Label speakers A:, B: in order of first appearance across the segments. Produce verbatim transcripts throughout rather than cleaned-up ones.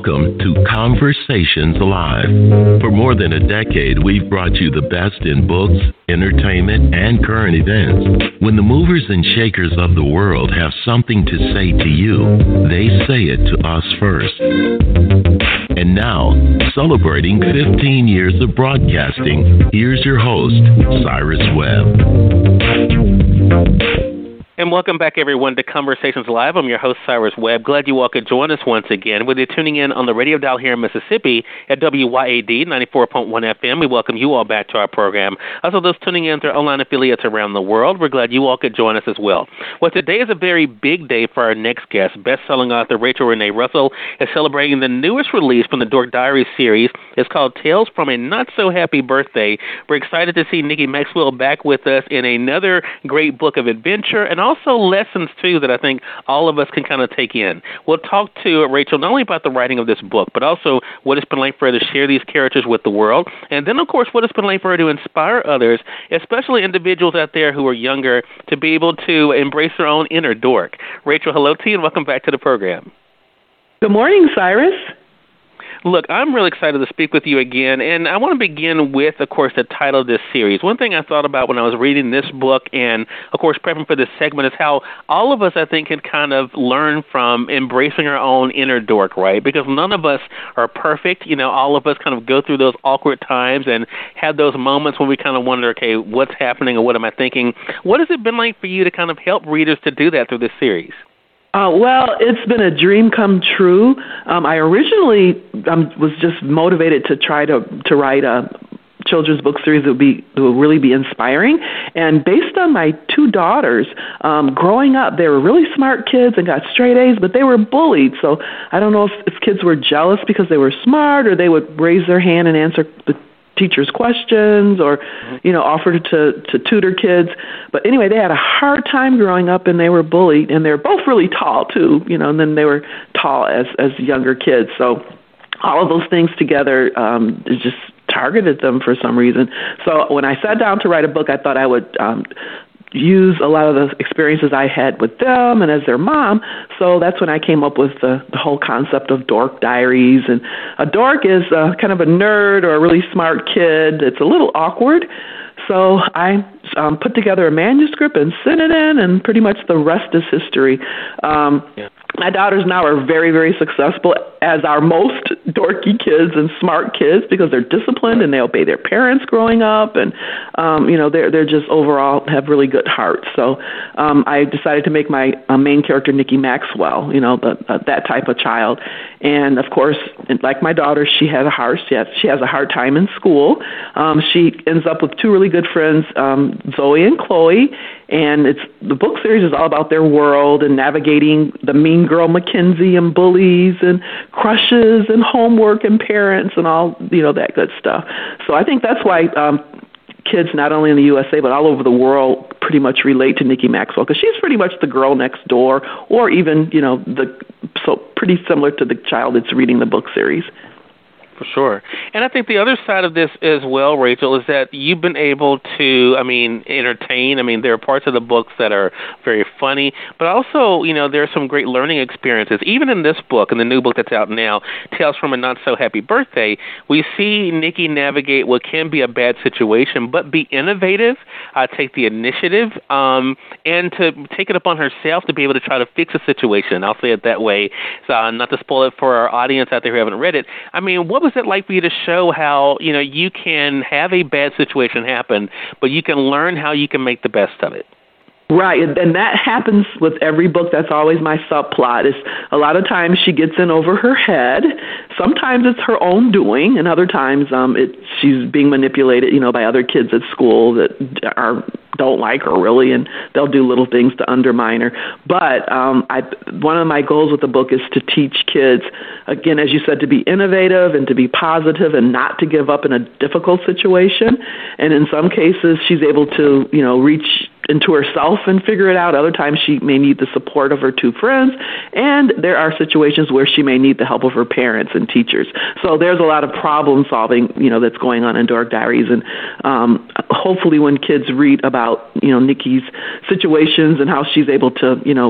A: Welcome to Conversations Live. For more than a decade, we've brought you the best in books, entertainment, and current events. When the movers and shakers of the world have something to say to you, they say it to us first. And now, celebrating fifteen years of broadcasting, here's your host, Cyrus Webb.
B: And welcome back, everyone, to Conversations Live. I'm your host, Cyrus Webb. Glad you all could join us once again. Whether you're tuning in on the radio dial here in Mississippi at W Y A D ninety-four point one F M, we welcome you all back to our program. Also, those tuning in through online affiliates around the world, we're glad you all could join us as well. Well, today is a very big day for our next guest. Best-selling author Rachel Renee Russell is celebrating the newest release from the Dork Diaries series. It's called Tales from a Not-So-Happy Birthday. We're excited to see Nikki Maxwell back with us in another great book of adventure and also lessons, too, that I think all of us can kind of take in. We'll talk to Rachel not only about the writing of this book, but also what it's been like for her to share these characters with the world, and then, of course, what it's been like for her to inspire others, especially individuals out there who are younger, to be able to embrace their own inner dork. Rachel, hello to you, and welcome back to the program.
C: Good morning, Cyrus.
B: Look, I'm really excited to speak with you again, and I want to begin with, of course, the title of this series. One thing I thought about when I was reading this book and, of course, prepping for this segment is how all of us, I think, can kind of learn from embracing our own inner dork, right? Because none of us are perfect. You know, all of us kind of go through those awkward times and have those moments when we kind of wonder, okay, what's happening or what am I thinking? What has it been like for you to kind of help readers to do that through this series?
C: Uh, well, it's been a dream come true. Um, I originally um, was just motivated to try to, to write a children's book series that would be that would really be inspiring. And based on my two daughters, um, growing up, they were really smart kids and got straight A's, but they were bullied. So I don't know if, if kids were jealous because they were smart or they would raise their hand and answer the teachers' questions or, you know, offered to, to tutor kids. But anyway, they had a hard time growing up and they were bullied, and they were both really tall too, you know, and then they were tall as, as younger kids. So all of those things together um, just targeted them for some reason. So when I sat down to write a book, I thought I would um, use a lot of the experiences I had with them and as their mom. So that's when I came up with the, the whole concept of Dork Diaries. And a dork is uh, kind of a nerd or a really smart kid. It's a little awkward. So I um, put together a manuscript and sent it in, and pretty much the rest is history. Um, yeah. My daughters now are very, very successful, as are most dorky kids and smart kids, because they're disciplined and they obey their parents growing up, and um, you know they're they're just overall have really good hearts. So um, I decided to make my uh, main character Nikki Maxwell, you know, the, uh, that type of child. And of course, like my daughter, she has a hard she has, she has a hard time in school. Um, she ends up with two really good friends, um, Zoe and Chloe. And it's the book series is all about their world and navigating the mean girl Mackenzie and bullies and crushes and homework and parents and all, you know, that good stuff. So I think that's why um, kids not only in the U S A but all over the world pretty much relate to Nikki Maxwell, because she's pretty much the girl next door, or even, you know, the so pretty similar to the child that's reading the book series.
B: For sure. And I think the other side of this as well, Rachel, is that you've been able to, I mean, entertain. I mean, there are parts of the books that are very funny, but also, you know, there are some great learning experiences. Even in this book, in the new book that's out now, Tales from a Not-So-Happy Birthday, we see Nikki navigate what can be a bad situation, but be innovative, uh, take the initiative, um, and to take it upon herself to be able to try to fix a situation. I'll say it that way, so, uh, not to spoil it for our audience out there who haven't read it. I mean, what was it like for you to show how, you know, you can have a bad situation happen, but you can learn how you can make the best of it?
C: Right, and that happens with every book. That's always my subplot. Is a lot of times she gets in over her head. Sometimes it's her own doing, and other times um, it she's being manipulated, you know, by other kids at school that are don't like her really, and they'll do little things to undermine her. But um, I, one of my goals with the book is to teach kids, again, as you said, to be innovative and to be positive and not to give up in a difficult situation. And in some cases, she's able to, you know, reach into herself and figure it out. Other times she may need the support of her two friends, and there are situations where she may need the help of her parents and teachers. So there's a lot of problem solving, you know, that's going on in Dork Diaries, and um, hopefully when kids read about, you know, Nikki's situations and how she's able to, you know,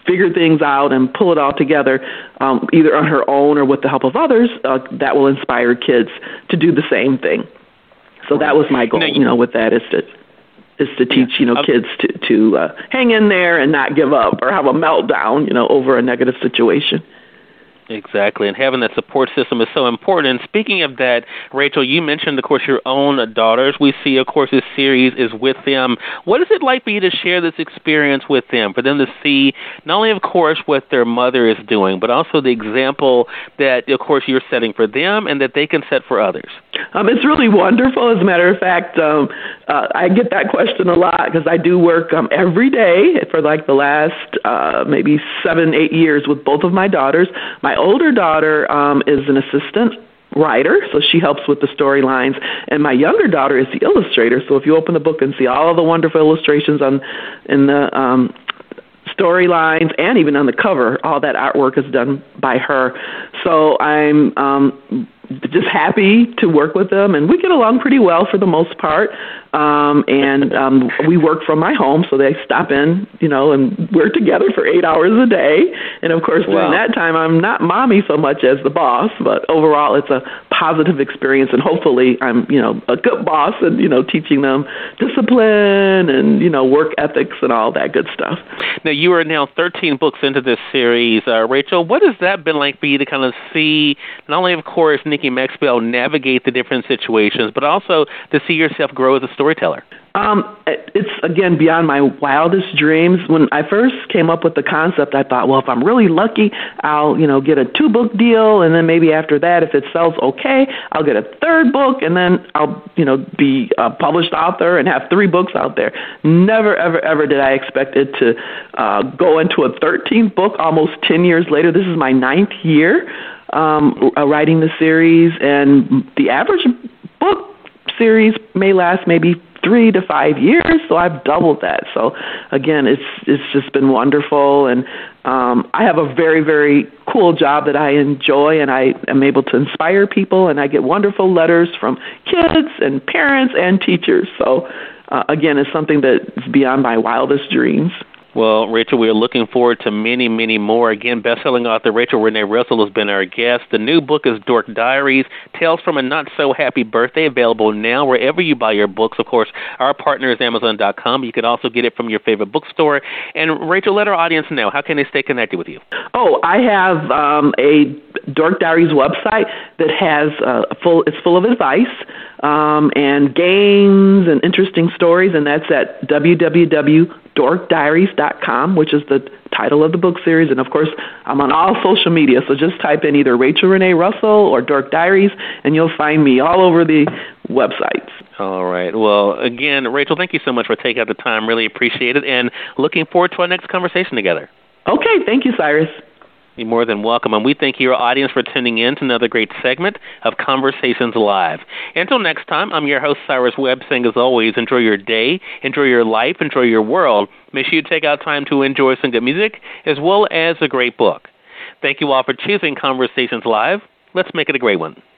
C: figure things out and pull it all together, um, either on her own or with the help of others, uh, that will inspire kids to do the same thing. So that was my goal, you know, with that is to is to teach, you know, kids to, to uh, hang in there and not give up or have a meltdown, you know, over a negative situation.
B: Exactly, and having that support system is so important. And speaking of that, Rachel, you mentioned, of course, your own daughters. We see, of course, this series is with them. What is it like for you to share this experience with them, for them to see not only, of course, what their mother is doing, but also the example that, of course, you're setting for them and that they can set for others?
C: Um, it's really wonderful. As a matter of fact, um, uh, I get that question a lot because I do work um, every day for like the last uh, maybe seven, eight years with both of my daughters. My older daughter um, is an assistant writer, so she helps with the storylines, and my younger daughter is the illustrator. So if you open the book and see all of the wonderful illustrations on in the um, storylines and even on the cover, all that artwork is done by her. So I'm um, just happy to work with them, and we get along pretty well for the most part. Um, and um, we work from my home, so they stop in, you know, and we're together for eight hours a day. And, of course, during
B: wow.
C: that time, I'm not mommy so much as the boss, but overall it's a positive experience, and hopefully I'm, you know, a good boss and, you know, teaching them discipline and, you know, work ethics and all that good stuff.
B: Now, you are now thirteen books into this series. Uh, Rachel, what has that been like for you to kind of see, not only, of course, Nikki Maxwell navigate the different situations, but also to see yourself grow as a storyteller?
C: Um, it's, again, beyond my wildest dreams. When I first came up with the concept, I thought, well, if I'm really lucky, I'll, you know, get a two-book deal, and then maybe after that, if it sells okay, I'll get a third book, and then I'll, you know, be a published author and have three books out there. Never, ever, ever did I expect it to uh, go into a thirteenth book almost ten years later. This is my ninth year um, writing the series, and the average book series may last maybe three to five years, so I've doubled that. So again, it's it's just been wonderful, and um, I have a very, very cool job that I enjoy, and I am able to inspire people, and I get wonderful letters from kids and parents and teachers. So uh, again, it's something that is beyond my wildest dreams.
B: Well, Rachel, we are looking forward to many, many more. Again, best-selling author Rachel Renee Russell has been our guest. The new book is Dork Diaries, Tales from a Not-So-Happy Birthday, available now wherever you buy your books. Of course, our partner is Amazon dot com. You can also get it from your favorite bookstore. And, Rachel, let our audience know, how can they stay connected with you?
C: Oh, I have um, a Dork Diaries website that has uh, full. It's full of advice um, and games and interesting stories, and that's at w w w dot dork diaries dot com, which is the title of the book series. And, of course, I'm on all social media, so just type in either Rachel Renee Russell or Dork Diaries, and you'll find me all over the websites.
B: All right. Well, again, Rachel, thank you so much for taking out the time. Really appreciate it, and looking forward to our next conversation together.
C: Okay. Thank you, Cyrus.
B: You're more than welcome, and we thank your audience for tuning in to another great segment of Conversations Live. Until next time, I'm your host, Cyrus Webb, saying as always, enjoy your day, enjoy your life, enjoy your world. Make sure you take out time to enjoy some good music as well as a great book. Thank you all for choosing Conversations Live. Let's make it a great one.